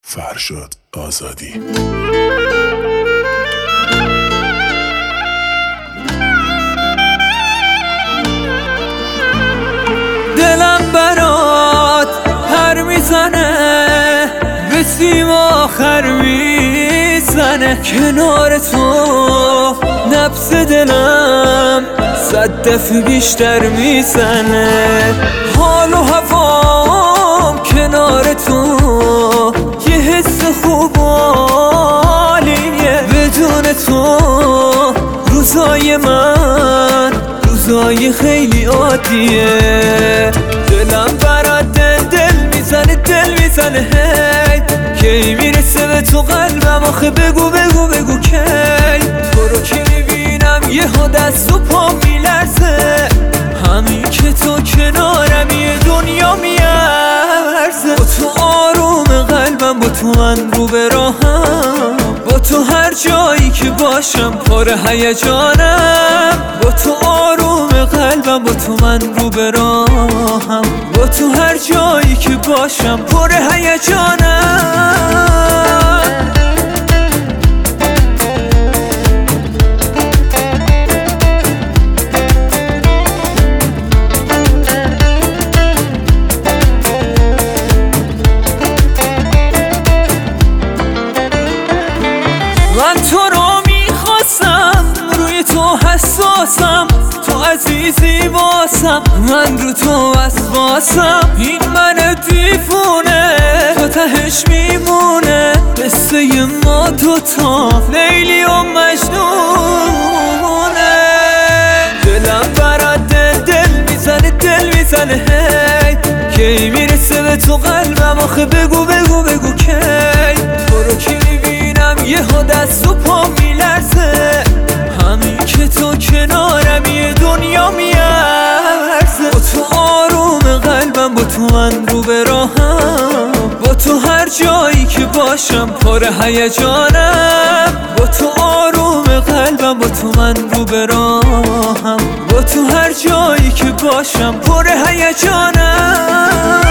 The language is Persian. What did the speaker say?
فرشاد آزادی. دلم برات پر میزنه، به سیم آخر میزنه. کنار تو نبض دلم 100 دفعه بیشتر میزنه. حال و هوام کنار تو یه حس خوب عالیه. بدون تو روزای من روزای خیلی عادیه. دلم برات دل میزنه هی کی میرسه به تو قلبم. آخه بگو کی تو رو که میبینم یهو دست و پا میلرزه. همین که تو کنارم یه دنیا میارزه. با تو آروم قلبم، با تو من رو به راهم. با تو هر جایی که باشم پر هیجانم. با تو آروم قلبم، با تو من رو به راهم. با تو هر جایی که باشم پر هیجانم. من تو رو میخواستم، روی تو حساسم. تو عزیزی واسم، من رو تو وسواسم. این من دیوونه تو تهش میمونه. قصه ما دوتا لیلی و مجنونه. دلم برات دل میزنه هی کی میرسه به تو قلبم. آخه بگو کی تو رو که میبینم یهو دست و پا میلرزه. همین که تو کنارم یه دنیا میارزه. با تو آروم قلبم، با تو من رو به راهم. با تو هر جایی که باشم پر هیجانم. با تو آروم قلبم، با تو من رو به راهم. با تو هر جایی که باشم پر هیجانم.